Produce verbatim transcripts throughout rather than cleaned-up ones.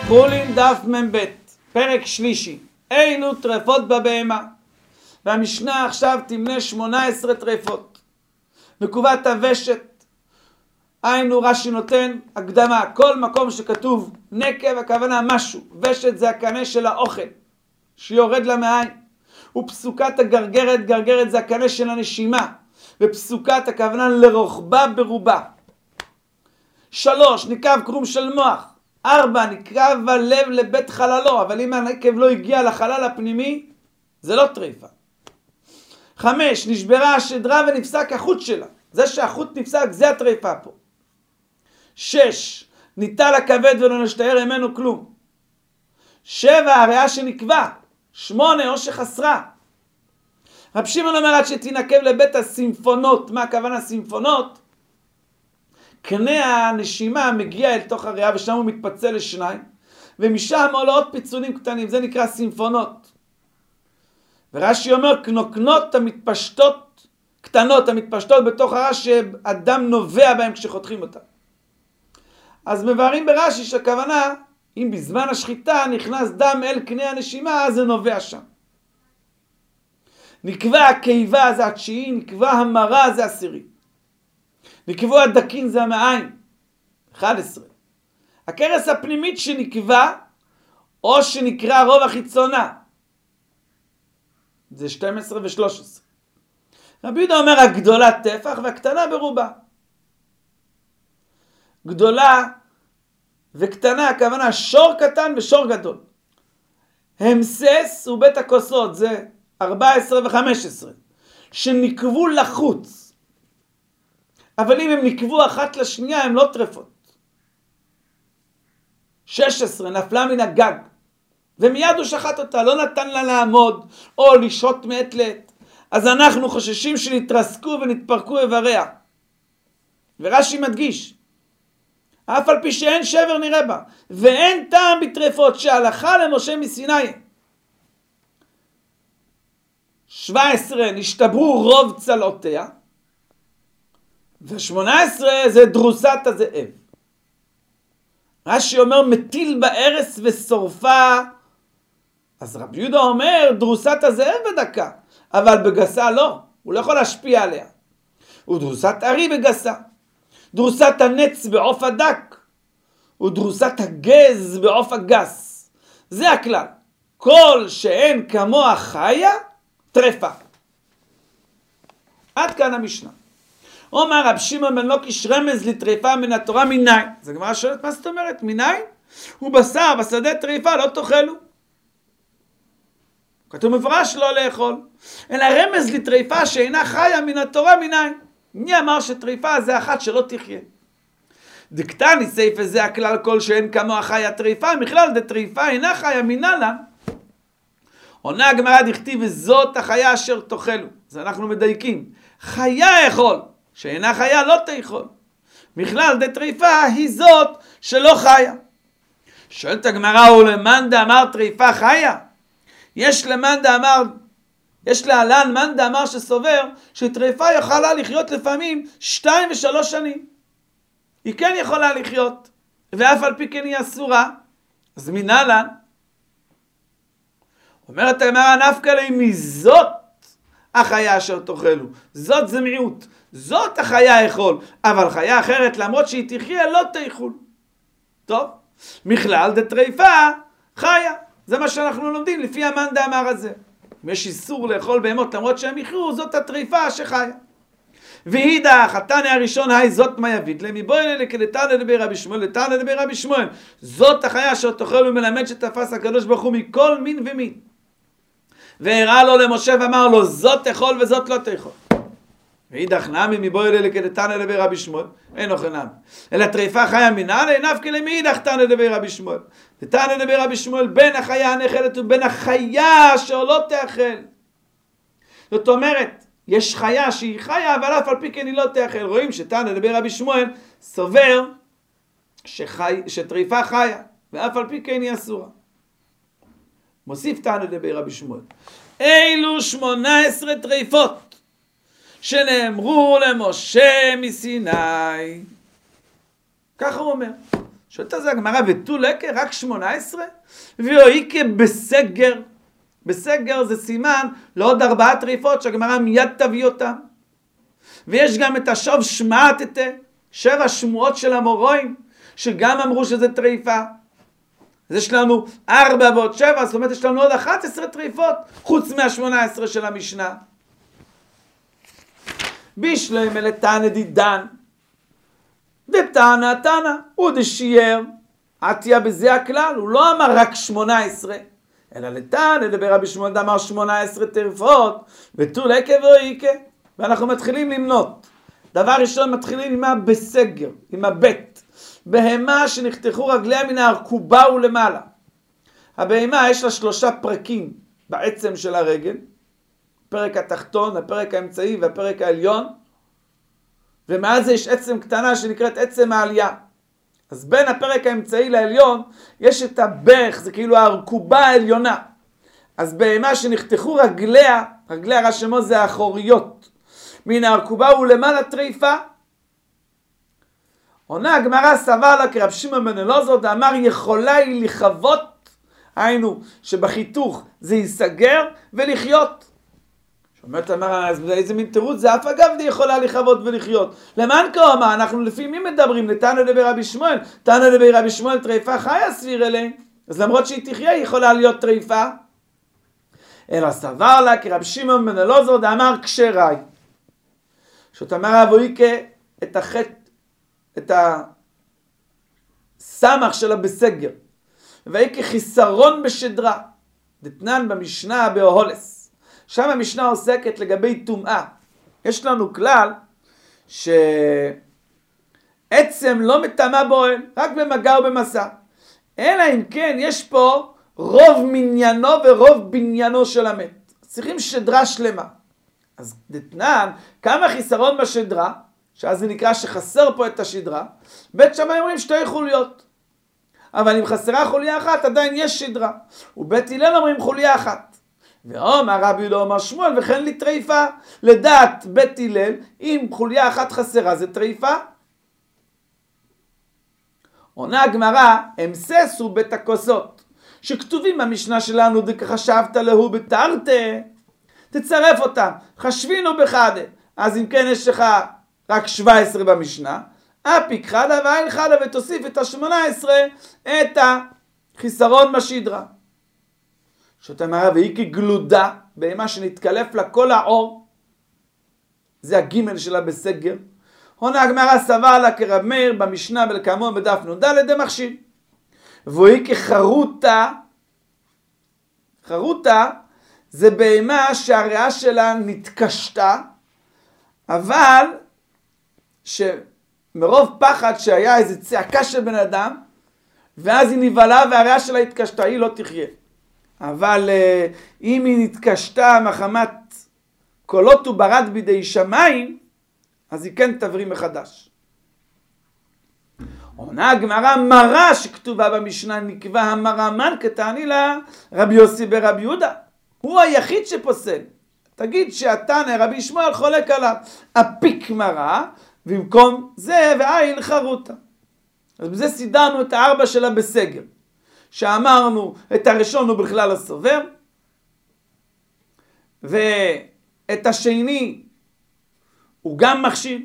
חולין דף מ"ב, פרק שלישי, אילו טרפות בבהמה. והמשנה עכשיו תמנה שמונה עשרה טרפות. נקובת הוושת, היינו רש"י נותן הקדמה, כל מקום שכתוב נקב הכוונה משהו, ושת זה הקנה של האוכל שיורד למעיים, ופסוקת הגרגרת, גרגרת זה הקנה של הנשימה, ופסוקת הכוונה לרוחבה ברובה. שלוש, נקב קרום של מוח. ארבע, נקרב הלב לבית חללו, אבל אם הנקב לא הגיע לחלל הפנימי, זה לא טריפה. חמש, נשברה השדרה ונפסק החוט שלה. זה שהחוט נפסק, זה הטריפה פה. שש, ניטל הכבד ולא נשתער ממנו כלום. שבע, הריאה שנקבע. שמונה, או שחסרה. רב שמעון אומר עד שתינקב לבית הסימפונות. מה הכוונה סימפונות? קנה הנשימה מגיע אל תוך הריאה ושם הוא מתפצל לשניים, ומשם עולה עוד פיצולים קטנים, זה נקרא סימפונות. ורש"י אומר קנוקנות המתפשטות, קטנות המתפשטות בתוך הרע שאדם נובע בהם כשחותכים אותם. אז מבארים ברש"י שהכוונה, אם בזמן השחיטה נכנס דם אל קנה הנשימה, אז זה נובע שם. נקבע הקיבה זה התשיעי, נקבע המרה זה עשירי. נקבוע הדקין זה המעיים, אחד עשרה. הקרס הפנימית שנקבע, או שנקרא רוב החיצונה, זה שתים עשרה ו-שלוש עשרה. רבי יהודה אומר הגדולה טפח והקטנה ברובה. גדולה וקטנה, הכוונה שור קטן ושור גדול. המסס ובית הכוסות, זה ארבע עשרה ו-חמש עשרה, שנקבו לחוץ. אבל אם הם נקבו אחת לשנייה, הם לא טרפות. שש עשרה, נפלה מן הגג. ומיד הוא שחט אותה, לא נתן לה לעמוד, או לשהות מעת לעת. אז אנחנו חוששים שנתרסקו ונתפרקו איבריה. ורש"י מדגיש, אף על פי שאין שבר נראה בה, ואין טעם בטרפות שהלכה למשה מסיני. שבע עשרה, נשתברו רוב צלעותיה. ו-שמונה עשרה זה דרוסת הזאב. רש"י אומר מטיל בארץ ושורפה. אז רבי יהודה אומר דרוסת הזאב בדקה, אבל בגסה לא, הוא לא יכול להשפיע עליה. ודרוסת ארי בגסה, דרוסת הנץ בעוף הדק, ודרוסת הגז בעוף הגס. זה הכלל. כל שאין כמוה חיה, טרפה. עד כאן המשנה. אומר רב שמעון בן לוקיש רמז לטריפה מן התורה מניין. זה גמרא שואלת מה זאת אומרת? מניין? הוא בשר בשדה טריפה לא תאכלו. כתוב מפורש לא לאכול. אלא רמז לטריפה שאינה חיה מן התורה מניין. מי אמר שטריפה זה אחת שלא תחיה? דקטני סייפה זה הכלל כל שאין כמוה חיה טריפה, מכלל דטריפה אינה חיה מנהלה. עונה הגמרא דכתיב וזאת החיה אשר תאכלו. זה אנחנו מדייקים. חיה אכול. שאינה חיה לא תאכול. מכלל דטריפה היא זאת שלא חיה. שואלת הגמרא ולמאן דאמר טריפה חיה? יש למאן דאמר, יש להלן מאן דאמר שסובר שטריפה יכולה לחיות לפעמים שתיים ושלוש שנים. היא כן יכולה לחיות, ואף על פי כן היא אסורה. אז מנהלן? אומרת הגמרא נפקא ליה מזאת החיה אשר תאכלו. זאת זה מיעוט. זאת החיה אכול, אבל חיה אחרת למרות שהיא תחיה לא תאכול. טוב, מכלל דטריפה חיה. זה מה שאנחנו לומדים לפי המאן דאמר הזה. אם יש איסור לאכול בהמות למרות שהם יחיו, זאת הטריפה שחיה. והידך, התנא הראשון היי זאת מה יביא להם מבואי אלה כדתנא דבי רבי שמואל, לתנא דבי רבי שמואל. זאת החיה אשר תאכלו ומלמד שתפס הקדוש ברוך הוא מכל מין ומין. והראה לו למשה ואמר לו זאת תאכול וזאת לא תאכול. ואידך נמי מבואי אלה כדתנא דבי רבי שמואל, אין אוכל נמי. אלא טריפה חיה מנהלה, נפקא ליה מאידך תנא דבי רבי שמואל. תנא דבי רבי שמואל בין החיה הנאכלת ובין החיה אשר לא תאכל. זאת אומרת, יש חיה שהיא חיה, אבל אף על פי כן היא לא תאכל. רואים שתנא דבי רבי שמואל סובר שחי, שטריפה חיה, ואף על פי כן היא אסורה. מוסיף תנא דבי רבי שמואל. אילו שמונה עשרה טריפות שנאמרו למשה מסיני. ככה הוא אומר. שואלת על זה הגמרא, ותו לקה רק שמונה עשרה? ואויקה בסגר. בסגר זה סימן לעוד ארבעה טריפות שהגמרא מיד תביא אותם. ויש גם את השוב שמעתתה, שבע שמועות של המורואים, שגם אמרו שזה טריפה. אז יש לנו ארבע ועוד שבע, זאת אומרת יש לנו עוד אחת עשרה טריפות, חוץ מה-שמונה עשרה של המשנה. בישלם אלה תנא דידן, דתנא תנא, הוא דשייר, עטיה בזה הכלל, הוא לא אמר רק שמונה עשרה, אלא לתנא דבר רבי שמואל אמר שמונה עשרה טרפות, ותו לקה ואויקה, ואנחנו מתחילים למנות. דבר ראשון מתחילים עם הבסגר, עם הבית, בהמה שנחתכו רגליה מן הארכובה ולמעלה. הבהמה יש לה שלושה פרקים בעצם של הרגל, הפרק התחתון, הפרק האמצעי והפרק העליון, ומאז זה יש עצם קטנה שנקראת עצם העלייה. אז בין הפרק האמצעי לעליון יש את הברך, זה כאילו הארכובה העליונה. אז בהמה שנחתכו רגליה, רגלי הרשמו זה האחוריות, מן הארכובה ולמעלה טריפה. עונה הגמרא סבר לה כרב שמעון בן אלעזר דאמר יכולה היא לחוות, היינו שבחיתוך זה ייסגר ולחיות. שאומרת אמר, אז איזה מין תירוץ זה? אף אגב די יכולה לחוות ולחיות. למען כאומה, אנחנו לפי מי מדברים? לתנא דבר רבי שמואל, תנא דבר רבי שמואל טריפה חיה סביר אלי. אז למרות שהיא תחיה היא יכולה להיות טריפה. אלא סבר לה כרב שמעון בן אלעזר דאמר כשרי. זאת אמר אבויקה את החטא, את הסמך שלה בסגר. והיא כחיסרון בשדרה. דתנן במשנה באוהלס. שם המשנה עוסקת לגבי טומאה. יש לנו כלל שעצם לא מטמא באוהל, רק במגע ובמסע. אלא אם כן יש פה רוב מניינו ורוב בניינו של המת. צריכים שדרה שלמה. אז דתנן, כמה חיסרון בשדרה, שאז זה נקרא שחסר פה את השדרה, בית שמאי אומרים שתי חוליות. אבל אם חסרה חוליה אחת, עדיין יש שדרה. ובית הלל אומרים חוליה אחת. ואומר רבי יהודה אומר שמואל וכן לטריפה. לדעת בית הלל, אם חוליה אחת חסרה זה טריפה. עונה הגמרא, אמססו בית הכוסות, שכתובים במשנה שלנו דכחשבת להו בתרתה, תצרף אותם, חשבינו בחדה. אז אם כן יש לך רק שבע עשרה במשנה, אפיק חדה ואין חדה, ותוסיף את השמונה עשרה את החיסרון בשדרה. זאת אומרת, והיא כגלודה, בהמה שנתקלף לה כל העור, זה הגימל שלה בסגר. הונה הגמרא סבר לה כרב מאיר במשנה ולכאמור בדף נ"ד דמכשיר. והיא כחרוטה, חרוטה זה בהמה שהריאה שלה נתקשתה, אבל שמרוב פחד שהיה איזו צעקה של בן אדם, ואז היא נבהלה והריאה שלה התקשתה, היא לא תחיה. אבל אם היא נתקשתה מחמת קולות וברד בידי שמיים, אז היא כן תבריא מחדש. עונה הגמרא מרה שכתובה במשנה, נקבע המרמן כתעני לה רבי יוסי ברבי יהודה. הוא היחיד שפוסל. תגיד שהתנא רבי שמואל חולק עליו. אפיק מרה, במקום זה ואיל חרוטה. אז בזה סידרנו את הארבע שלה בסגר. שאמרנו את הראשון הוא בכלל הסובר, ואת השני הוא גם מכשיר,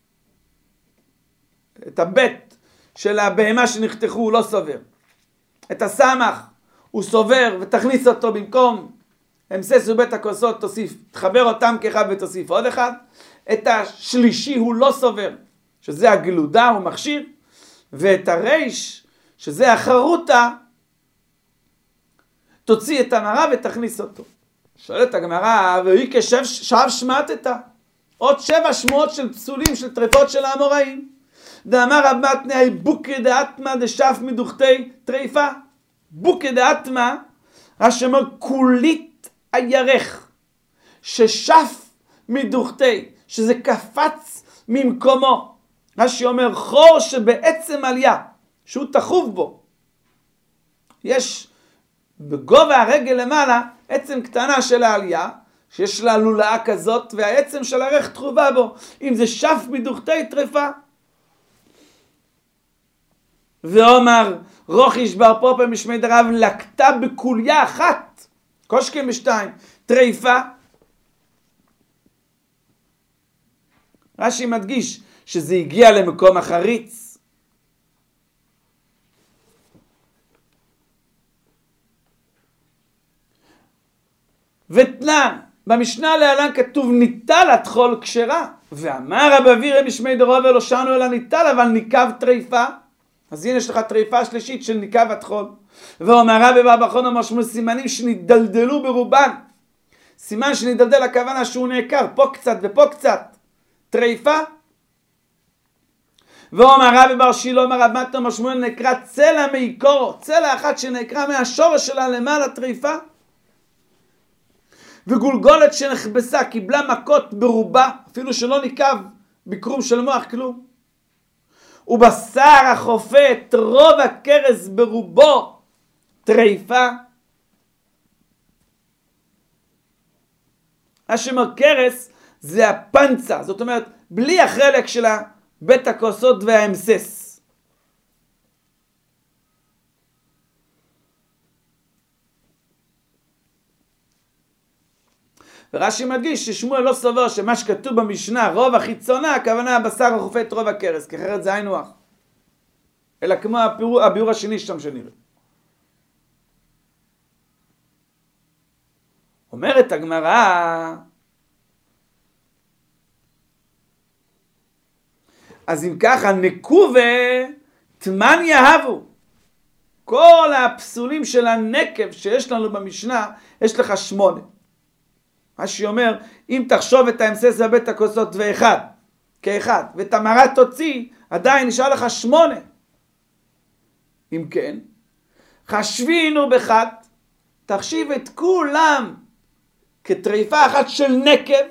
את הבית של הבהמה שנחתכו הוא לא סובר, את הסמך הוא סובר ותכניס אותו במקום אמסס ובית הכוסות תוסיף, תחבר אותם כאחד ותוסיף עוד אחד, את השלישי הוא לא סובר, שזה הגלודה הוא מכשיר, ואת הריש שזה החרוטה תוציא את המרה ותכניס אותו. שואלת הגמרא, והיא כשב שב שמעתתה. עוד שבע שמועות של פסולים, של טרפות של האמוראים. דאמר רב מתניה, בוקי דאטמה דשף מדוכתי טריפה. בוקי דאטמה, השמר כולית הירך, ששף מדוכתי, שזה קפץ ממקומו. רש"י אומר, חור שבעצם עלייה, שהוא תחוב בו. יש בגובה הרגל למעלה עצם קטנה של העלייה, שיש לה לולאה כזאת, והעצם של הרך תחובה בו, אם זה שף מדוכתי טרפה. ואומר רוחיש בר פופה משמי דרב לקטה בקוליה אחת, קושקים בשתיים, טריפה. רש"י מדגיש שזה הגיע למקום החריץ. ותנן, במשנה להלן כתוב ניטל הטחול כשרה, ואמר רב אבירא משמי דרוב לא שנו אלא ניטל אבל ניקב טריפה. אז הנה יש לך טריפה שלישית של ניקב הטחול. ואומר רבי בר בכונה משמעו סימנים שנדלדלו ברובן. סימן שנדלדל הכוונה שהוא נעקר, פה קצת ופה קצת. טריפה. ואומר רבי בר שילה אומר רב מתנא משמעו נקרא צלע מעיקורו, צלע אחת שנעקרה מהשורש שלה למעלה טריפה. וגולגולת שנחבסה קיבלה מכות ברובה, אפילו שלא ניקב בקרום של מוח כלום. ובשר החופה את רוב הקרס ברובו טריפה. השמר קרס זה הפנצה, זאת אומרת בלי החלק של בית הכוסות והאמסס. ורש"י מדגיש ששמואל לא סובר שמה שכתוב במשנה רוב החיצונה, הכוונה הבשר החופה את רוב הקרס, כי אחרת זה היינו הך. אלא כמו הביאור, הביאור השני שם שנראה. אומרת הגמרא, אז אם ככה נקובה תמן יהבו. כל הפסולים של הנקב שיש לנו במשנה, יש לך שמונה. מה שאומר, אם תחשוב את האמסס ובית הכוסות ואחד, כאחד, ואת המרת תוציא, עדיין נשאר לך שמונה. אם כן, חשבינו בחד, תחשיב את כולם כטריפה אחת של נקב.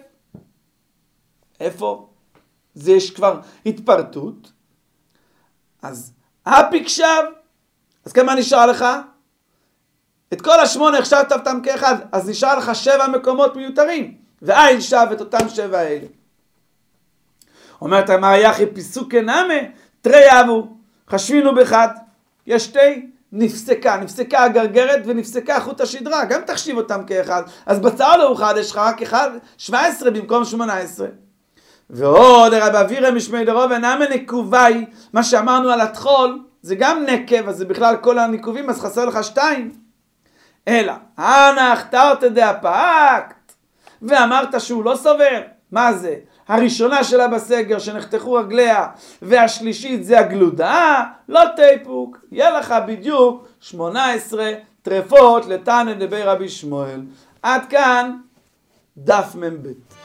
איפה? זה יש כבר התפרטות. אז אפיק שב, אז כמה נשאר לך? את כל השמונה החשבת אותם כאחד, אז נשאר לך שבע מקומות מיותרים, ואין שב את אותם שבע האלה. אומרת אמר יחי פיסוק נמה, תרי אבו, חשבינו בחד, יש שתי, נפסקה, נפסקה הגרגרת ונפסקה חוט השדרה, גם תחשיב אותם כאחד, אז בצער לא אחד, יש לך רק אחד, שבע עשרה במקום שמונה עשרה. ועוד רב אבירא משמי דרוב נמה נקובי, מה שאמרנו על הטחול, זה גם נקב, אז זה בכלל כל הניקובים, אז חסר לך שתיים. אלא, אנא הכתרת דאפקת, ואמרת שהוא לא סובר. מה זה? הראשונה שלה בסגר שנחתכו רגליה, והשלישית זה הגלודה, לא תיפוק. יהיה לך בדיוק שמונה עשרה טרפות לתנא דבי רבי שמואל. עד כאן דף מ"ב.